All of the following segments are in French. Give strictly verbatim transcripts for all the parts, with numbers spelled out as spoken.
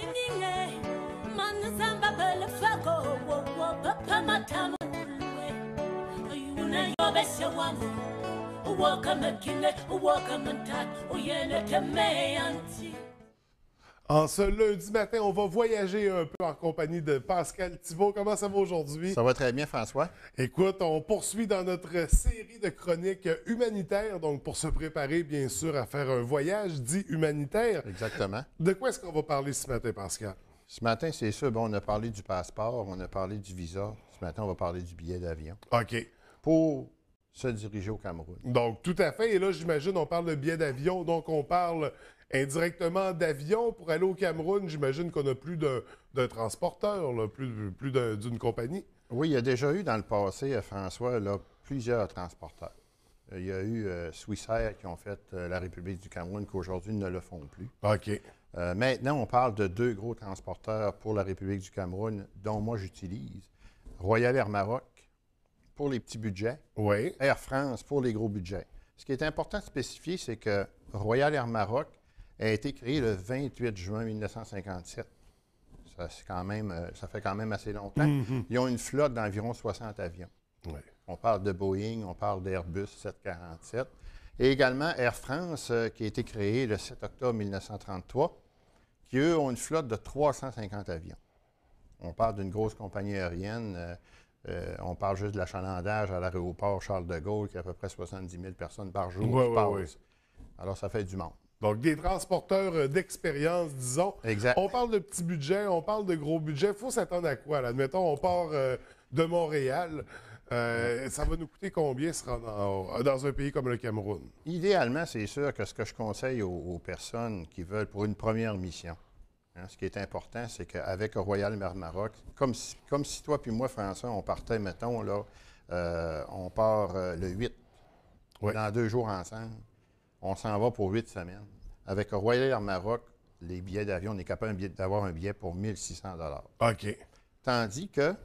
En ce lundi matin, on va voyager un peu en compagnie de Pascal Thibault. Comment ça va aujourd'hui? Ça va très bien, François. Écoute, on poursuit dans notre série de chroniques humanitaires, donc pour se préparer, bien sûr, à faire un voyage dit humanitaire. Exactement. De quoi est-ce qu'on va parler ce matin, Pascal? Ce matin, c'est sûr, bon, on a parlé du passeport, on a parlé du visa. Ce matin, on va parler du billet d'avion. OK. Pour se diriger au Cameroun. Donc, tout à fait. Et là, j'imagine, on parle de billet d'avion, donc on parle indirectement d'avion pour aller au Cameroun. J'imagine qu'on n'a plus d'un transporteur, là, plus, plus d'une compagnie. Oui, il y a déjà eu dans le passé, François, là, plusieurs transporteurs. Il y a eu euh, Swissair qui ont fait euh, la République du Cameroun, qu'aujourd'hui ne le font plus. OK. Euh, maintenant, on parle de deux gros transporteurs pour la République du Cameroun, dont moi j'utilise. Royal Air Maroc pour les petits budgets. Oui. Air France pour les gros budgets. Ce qui est important de spécifier, c'est que Royal Air Maroc a été créé le vingt-huit juin mille neuf cent cinquante-sept. Ça, quand même, ça fait quand même assez longtemps. Mm-hmm. Ils ont une flotte d'environ soixante avions. Oui. On parle de Boeing, on parle d'Airbus sept cent quarante-sept. Et également Air France, euh, qui a été créé le sept octobre mille neuf cent trente-trois, qui, eux, ont une flotte de trois cent cinquante avions. On parle d'une grosse compagnie aérienne. Euh, euh, on parle juste de l'achalandage à l'aéroport Charles de Gaulle, qui a à peu près soixante-dix mille personnes par jour oui, qui oui, passent. oui. Alors, ça fait du monde. Donc, des transporteurs d'expérience, disons. Exact. On parle de petits budgets, on parle de gros budgets. Il faut s'attendre à quoi? Là? Admettons, on part euh, de Montréal. Euh, ça va nous coûter combien se rendre dans un pays comme le Cameroun? Idéalement, c'est sûr que ce que je conseille aux, aux personnes qui veulent pour une première mission, hein, ce qui est important, c'est qu'avec Royal Air Maroc, comme si, comme si toi puis moi, François, on partait, mettons, là, euh, on part euh, le huit, oui. Dans deux jours ensemble, on s'en va pour huit semaines. Avec Royal Air Maroc, les billets d'avion, on est capable d'avoir un billet pour mille six cents dollars. OK. Tandis que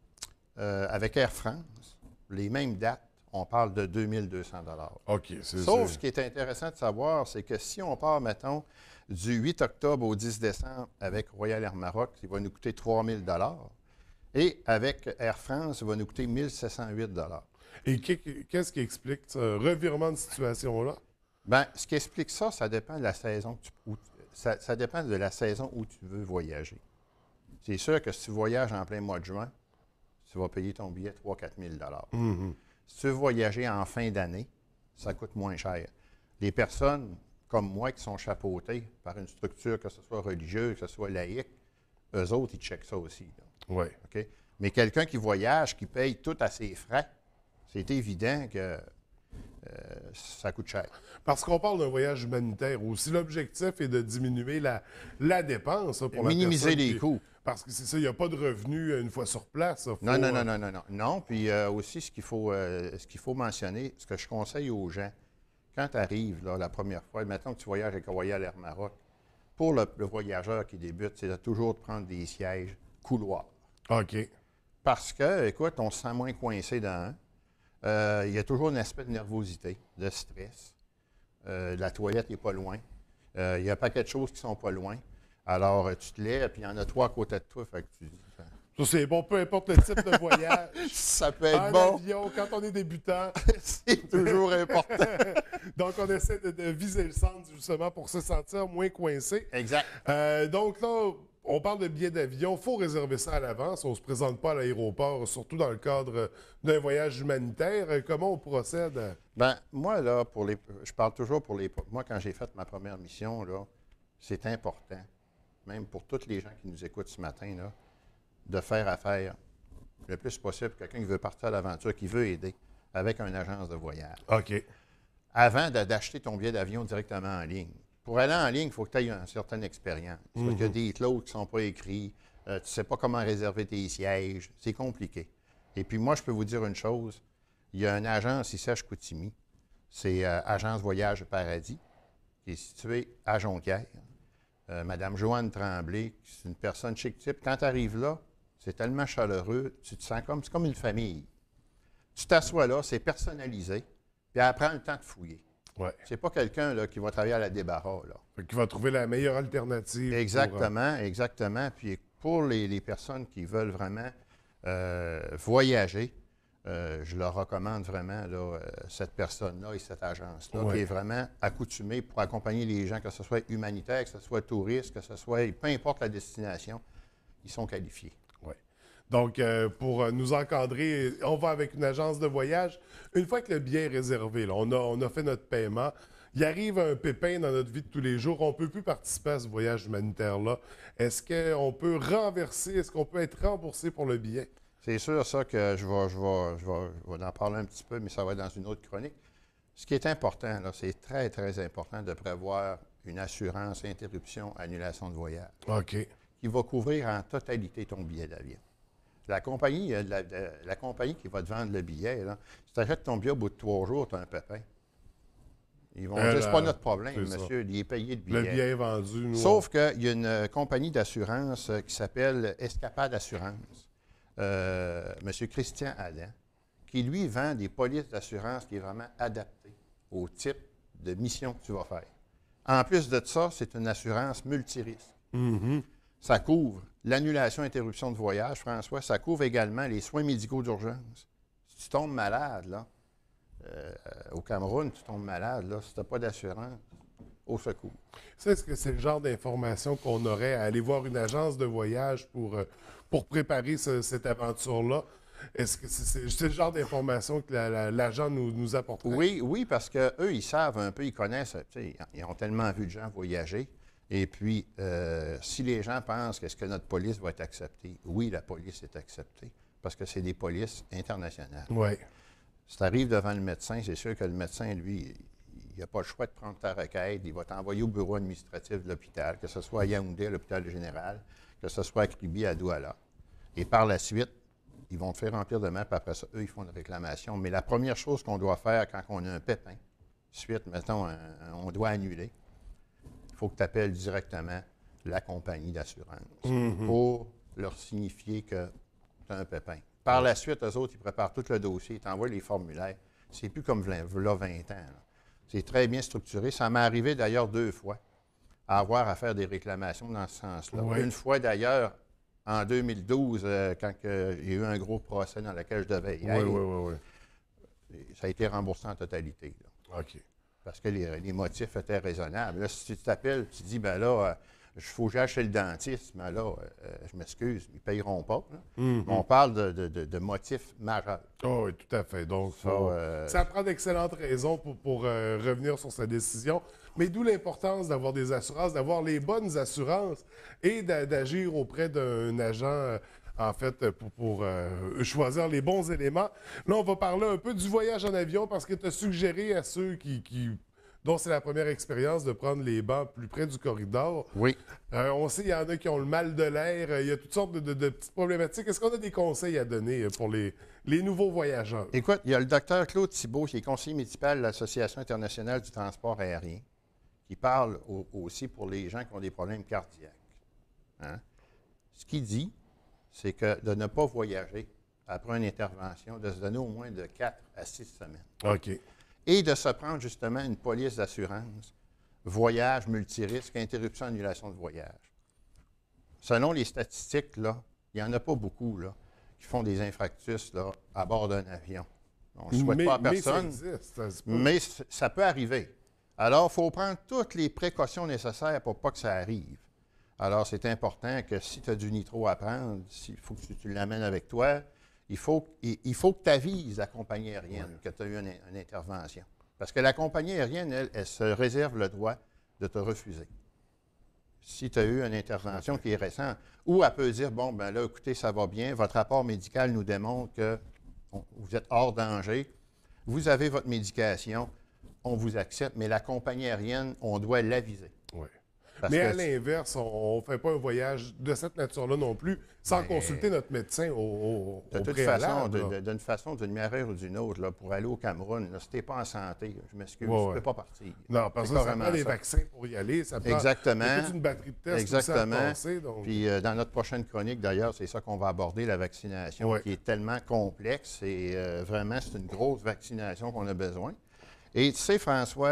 Euh, avec Air France, les mêmes dates, on parle de deux mille deux cents dollars. OK. Sauf ce qui est intéressant de savoir, c'est que si on part, mettons, du huit octobre au dix décembre avec Royal Air Maroc, il va nous coûter trois mille dollars. Et avec Air France, il va nous coûter mille sept cent huit dollars. Et qu'est-ce qui explique ce revirement de situation-là? Bien, ce qui explique ça, ça dépend de la saison que tu, où, ça, ça dépend de la saison où tu veux voyager. C'est sûr que si tu voyages en plein mois de juin, tu vas payer ton billet trois à quatre mille dollars. Mm-hmm. Si tu veux voyager en fin d'année, ça coûte moins cher. Les personnes comme moi qui sont chapeautées par une structure, que ce soit religieuse, que ce soit laïque, eux autres, ils checkent ça aussi. Oui. Okay? Mais quelqu'un qui voyage, qui paye tout à ses frais, c'est évident que euh, ça coûte cher. Parce qu'on parle d'un voyage humanitaire aussi. L'objectif est de diminuer la, la dépense pour minimiser la les qui... coûts. Parce que c'est ça, il n'y a pas de revenus une fois sur place. Faut, non, non, non, euh... non, non, non. Non, puis euh, aussi, ce qu'il faut, euh, ce qu'il faut mentionner, ce que je conseille aux gens, quand tu arrives là, la première fois, mettons que tu voyages avec Royal Air Maroc, pour le, le voyageur qui débute, c'est de toujours de prendre des sièges couloirs. OK. Parce que, écoute, on se sent moins coincé dans un. Euh, il y a toujours un aspect de nervosité, de stress. Euh, la toilette n'est pas loin. Euh, il y a un paquet de choses qui sont pas loin. Alors, tu te lèves, puis il y en a trois à côté de toi. Fait que tu dis, ça, ça c'est bon, peu importe le type de voyage. Ça peut être en bon. avion, quand on est débutant. C'est toujours important. Donc, on essaie de, de viser le centre, justement, pour se sentir moins coincé. Exact. Euh, donc là, on parle de billets d'avion. Il faut réserver ça à l'avance. On ne se présente pas à l'aéroport, surtout dans le cadre d'un voyage humanitaire. Comment on procède? Bien, moi, là, pour les, je parle toujours pour les... Moi, quand j'ai fait ma première mission, là, c'est important, même pour tous les gens qui nous écoutent ce matin, là, de faire affaire le plus possible. Quelqu'un qui veut partir à l'aventure, qui veut aider, avec une agence de voyage. OK. Avant d'acheter ton billet d'avion directement en ligne. Pour aller en ligne, il faut que tu aies une certaine expérience. Mm-hmm. Parce qu'il y a des clauses qui ne sont pas écrites. Euh, tu ne sais pas comment réserver tes sièges. C'est compliqué. Et puis moi, je peux vous dire une chose. Il y a une agence ici à Chicoutimi. C'est euh, Agence Voyage Paradis, qui est située à Jonquière. Euh, Madame Joanne Tremblay, c'est une personne chic type. Quand tu arrives là, c'est tellement chaleureux. Tu te sens comme, c'est comme une famille. Tu t'assois là, c'est personnalisé. Puis elle prend le temps de fouiller. Ouais. C'est pas quelqu'un là, qui va travailler à la débarras. Là. Qui va trouver la meilleure alternative. Exactement, pour... exactement. Puis pour les, les personnes qui veulent vraiment euh, voyager, euh, je leur recommande vraiment là, euh, cette personne-là et cette agence-là, ouais. qui est vraiment accoutumée pour accompagner les gens, que ce soit humanitaire, que ce soit touriste, que ce soit, peu importe la destination, ils sont qualifiés. Oui. Donc, euh, pour nous encadrer, on va avec une agence de voyage. Une fois que le billet est réservé, là, on, a, on a fait notre paiement, il arrive un pépin dans notre vie de tous les jours, on ne peut plus participer à ce voyage humanitaire-là. Est-ce qu'on peut renverser, est-ce qu'on peut être remboursé pour le billet? C'est sûr, ça, que je vais, je, vais, je, vais, je vais en parler un petit peu, mais ça va être dans une autre chronique. Ce qui est important, là, c'est très, très important de prévoir une assurance interruption, annulation de voyage. OK. Qui va couvrir en totalité ton billet d'avion. La compagnie, la, la, la compagnie qui va te vendre le billet, là, si tu achètes ton billet au bout de trois jours, tu as un pépin. Ils vont euh, dire, c'est pas notre problème, monsieur, il est payé de billet. Le billet est vendu. Nous, Sauf on... qu'il y a une compagnie d'assurance qui s'appelle Escapade Assurance, euh, M. Christian Adam, qui lui vend des polices d'assurance qui est vraiment adaptées au type de mission que tu vas faire. En plus de ça, c'est une assurance multirisque. Mm-hmm. Ça couvre l'annulation, interruption de voyage, François. Ça couvre également les soins médicaux d'urgence. Si tu tombes malade, là, euh, au Cameroun, tu tombes malade, là, si tu n'as pas d'assurance, au secours. Ça, est-ce que c'est le genre d'information qu'on aurait à aller voir une agence de voyage pour, euh, pour préparer ce, cette aventure-là? Est-ce que c'est, c'est le genre d'information que la, la, l'agent nous, nous apporterait? Oui, oui, parce qu'eux, ils savent un peu, ils connaissent, ils ont tellement vu de gens voyager. Et puis, euh, si les gens pensent qu'est-ce que notre police va être acceptée, oui, la police est acceptée, parce que c'est des polices internationales. Oui. Si tu arrives devant le médecin, c'est sûr que le médecin, lui, il n'a pas le choix de prendre ta requête, il va t'envoyer au bureau administratif de l'hôpital, que ce soit à Yaoundé, à l'hôpital général, que ce soit à Kribi, à Douala. Et par la suite, ils vont te faire remplir de main, puis après ça, eux, ils font une réclamation. Mais la première chose qu'on doit faire quand on a un pépin, suite, mettons, un, on doit annuler, il faut que tu appelles directement la compagnie d'assurance mm-hmm. pour leur signifier que tu as un pépin. Par la suite, eux autres, ils préparent tout le dossier, ils t'envoient les formulaires. C'est plus comme là, vingt ans. Là. C'est très bien structuré. Ça m'est arrivé d'ailleurs deux fois à avoir à faire des réclamations dans ce sens-là. Oui. Une fois d'ailleurs, en deux mille douze, euh, quand euh, il y a eu un gros procès dans lequel je devais y aller, oui, oui, oui, oui. Ça a été remboursé en totalité. Là. OK. Parce que les, les motifs étaient raisonnables. Là, si tu t'appelles, tu dis, ben là, il euh, faut que j'aille chez le dentiste, mais là, euh, je m'excuse, ils ne payeront pas. Mm-hmm. On parle de, de, de, de motifs majeurs. Oh, oui, tout à fait. Donc, ça, faut... euh... ça prend d'excellentes raisons pour, pour euh, revenir sur sa décision. Mais d'où l'importance d'avoir des assurances, d'avoir les bonnes assurances et d'agir auprès d'un agent. Euh, en fait, pour, pour euh, choisir les bons éléments. Là, on va parler un peu du voyage en avion parce que tu as suggéré à ceux qui, qui dont c'est la première expérience de prendre les bancs plus près du corridor. Oui. Euh, on sait qu'il y en a qui ont le mal de l'air. Il y a toutes sortes de, de, de petites problématiques. Est-ce qu'on a des conseils à donner pour les, les nouveaux voyageurs? Écoute, il y a le docteur Claude Thibault, qui est conseiller municipal de l'Association internationale du transport aérien, qui parle au, aussi pour les gens qui ont des problèmes cardiaques. Hein? Ce qu'il dit, c'est que de ne pas voyager après une intervention, de se donner au moins de quatre à six semaines. OK. Et de se prendre justement une police d'assurance, voyage multirisque, interruption, annulation de voyage. Selon les statistiques, là, il n'y en a pas beaucoup là, qui font des infractus là, à bord d'un avion. On ne souhaite mais, pas à personne, mais ça existe. Ça, mais ça peut arriver. Alors, il faut prendre toutes les précautions nécessaires pour pas que ça arrive. Alors, c'est important que si tu as du nitro à prendre, il faut que tu, tu l'amènes avec toi. Il faut, il, il faut que tu avises la compagnie aérienne ouais. que tu as eu une, une intervention. Parce que la compagnie aérienne, elle, elle se réserve le droit de te refuser. Si tu as eu une intervention qui est récente, ou elle peut dire, bon, ben là, écoutez, ça va bien, votre rapport médical nous démontre que on, vous êtes hors danger, vous avez votre médication, on vous accepte, mais la compagnie aérienne, on doit l'aviser. Oui. Parce mais que à l'inverse, on ne fait pas un voyage de cette nature-là non plus sans mais, consulter notre médecin au, au, de au toute préalable. Façon, de, de, d'une façon, d'une manière ou d'une autre, là, pour aller au Cameroun, là, si tu n'es pas en santé, je m'excuse, ouais, tu ne ouais. peux pas partir. Non, parce que ça prend des ça. vaccins pour y aller. Ça prend Exactement. toute une batterie de tests. Exactement. À passer, donc... Puis euh, dans notre prochaine chronique, d'ailleurs, c'est ça qu'on va aborder, la vaccination, ouais. qui est tellement complexe et euh, vraiment, c'est une grosse vaccination qu'on a besoin. Et tu sais, François,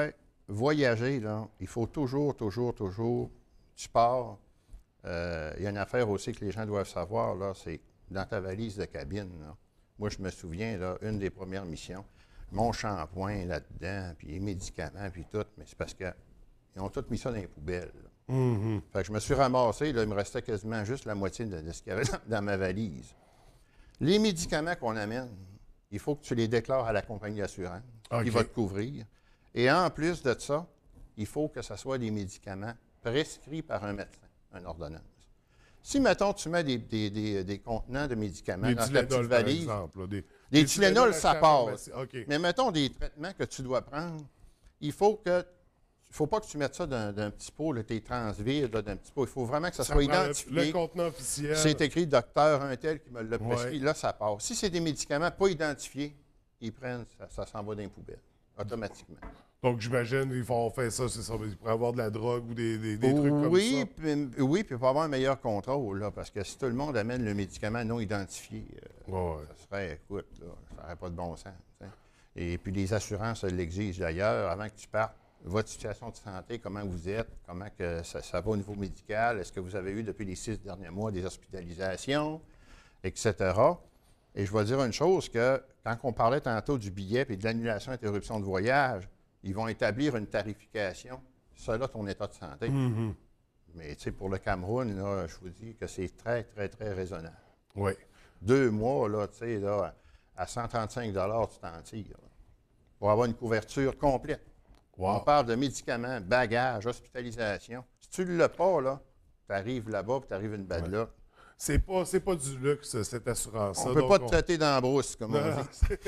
voyager, là, il faut toujours, toujours, toujours, tu pars. Euh, il y a une affaire aussi que les gens doivent savoir, là, c'est dans ta valise de cabine. Là. Moi, je me souviens, là, une des premières missions, mon shampoing là-dedans, puis les médicaments, puis tout, mais c'est parce qu'ils ont tous mis ça dans les poubelles. Mm-hmm. Fait que je me suis ramassé, là, il me restait quasiment juste la moitié de, de ce qu'il y avait dans, dans ma valise. Les médicaments qu'on amène, il faut que tu les déclares à la compagnie d'assurance Okay. qui va te couvrir. Et en plus de ça, il faut que ce soit des médicaments prescrits par un médecin, une ordonnance. Si, mettons, tu mets des, des, des, des contenants de médicaments Des dans ta petite Tylenol, par valise, exemple. Là, des, des des Tylenol, ça à la passe. pharmacie. OK. Mais mettons des traitements que tu dois prendre, il faut que il faut pas que tu mettes ça dans, dans un petit pot, là, tes transvides, là, d'un petit pot. Il faut vraiment que ça, Ça soit prend identifié. Le contenant officiel. C'est écrit docteur un tel qui me l'a prescrit. Ouais. Là, ça passe. Si c'est des médicaments pas identifiés, ils prennent, ça, ça s'en va dans les poubelles, automatiquement. Donc, j'imagine qu'ils vont faire ça, c'est ça. Ils pourraient avoir de la drogue ou des, des, des trucs comme oui, ça. puis, oui, puis pour avoir un meilleur contrôle, là, parce que si tout le monde amène le médicament non identifié, euh, Ouais, ouais. ça serait, écoute, là, ça n'aurait pas de bon sens. T'sais. Et puis les assurances l'exigent d'ailleurs, avant que tu partes, votre situation de santé, comment vous êtes, comment que ça, ça va au niveau médical, est-ce que vous avez eu depuis les six derniers mois des hospitalisations, et cetera. Et je vais dire une chose, que quand on parlait tantôt du billet et de l'annulation interruption de voyage, ils vont établir une tarification selon ton état de santé. Mm-hmm. Mais tu sais, pour le Cameroun, là, je vous dis que c'est très, très, très raisonnable. Oui. Deux mois, là, tu sais, là, à cent trente-cinq dollars, tu t'en tires. Là, pour avoir une couverture complète. Wow. On parle de médicaments, bagages, hospitalisation. Si tu ne l'as pas, là, tu arrives là-bas et tu arrives une bad luck. C'est pas, c'est pas du luxe, cette assurance-là. On ne peut donc pas te on- traiter dans la brousse, comme on Non, dit.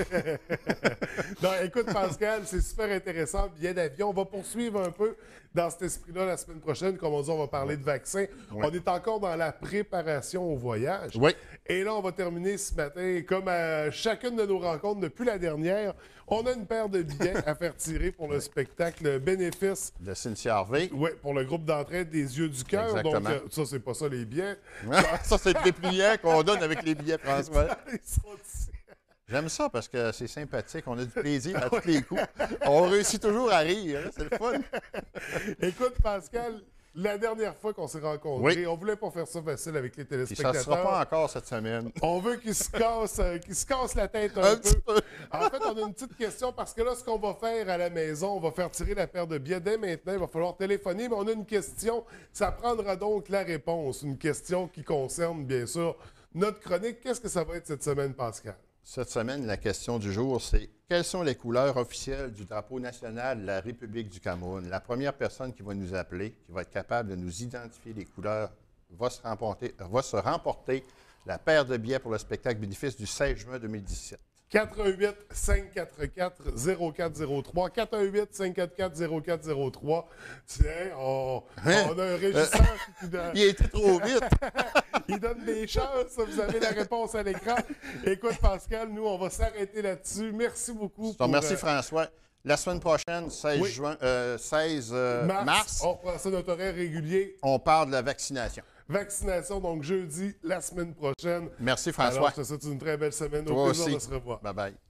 non, écoute, Pascal, c'est super intéressant. Billet d'avion. On va poursuivre un peu dans cet esprit-là la semaine prochaine. Comme on dit, on va parler de vaccins. Ouais. On est encore dans la préparation au voyage. Oui. Et là, on va terminer ce matin, comme à chacune de nos rencontres depuis la dernière, on a une paire de billets à faire tirer pour le spectacle Bénéfice. De Cynthia Harvey. Oui, pour le groupe d'entraide des Yeux du Cœur. Donc, Exactement. euh, ça, c'est pas ça, les billets. Ça, c'est le dépliant qu'on donne avec les billets, François. Ils sont ici. J'aime ça parce que c'est sympathique. On a du plaisir à tous les coups. On réussit toujours à rire. hein, C'est le fun. Écoute, Pascal, la dernière fois qu'on s'est rencontrés, Oui. on voulait pas faire ça facile avec les Puis ça ne téléspectateurs. sera pas encore cette semaine. On veut qu'ils se cassent, euh, qu'ils se cassent la tête un, Un peu. petit peu. En fait, on a une petite question parce que là, ce qu'on va faire à la maison, on va faire tirer la paire de billets dès maintenant. Il va falloir téléphoner, mais on a une question. Ça prendra donc la réponse. Une question qui concerne, bien sûr, notre chronique. Qu'est-ce que ça va être cette semaine, Pascal? Cette semaine, la question du jour, c'est quelles sont les couleurs officielles du drapeau national de la République du Cameroun? La première personne qui va nous appeler, qui va être capable de nous identifier les couleurs, va se remporter, va se remporter la paire de billets pour le spectacle bénéfice du seize juin deux mille dix-sept. quatre un huit, cinq quatre quatre, zéro quatre zéro trois. quatre un huit, cinq quatre quatre, zéro quatre zéro trois. Tiens, on, Hein? on a un régisseur qui donne, Il était trop vite! il donne des chances. Vous avez la réponse à l'écran. Écoute, Pascal, nous, on va s'arrêter là-dessus. Merci beaucoup. Je te remercie, euh, François. La semaine prochaine, seize Oui. juin, euh, seize euh, mars, mars, on prend ça notre horaire régulier. on parle de la vaccination. Vaccination, donc jeudi, la semaine prochaine. Merci, Alors, François. je te souhaite une très belle semaine. Au Toi plaisir aussi. de se revoir. Bye-bye.